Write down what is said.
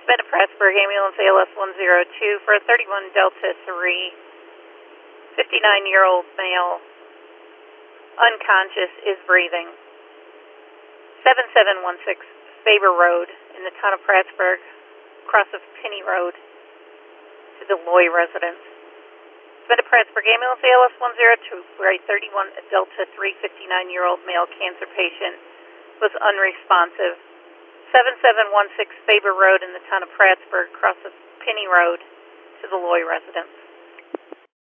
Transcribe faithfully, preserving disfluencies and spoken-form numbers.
Bed of Pressburg, ambulance A L S one zero two for a thirty-one Delta three, fifty-nine-year-old male, unconscious, is breathing. seven seven one six Faber Road in the town of Prattsburg, cross of Penny Road to the Loy residence. Bed of Prattsburg, ambulance A L S one zero two for a thirty-one Delta three, fifty-nine-year-old male cancer patient was unresponsive. seven seven one six Faber Road in the town of Prattsburg, cross of Penny Road to the Loy residence.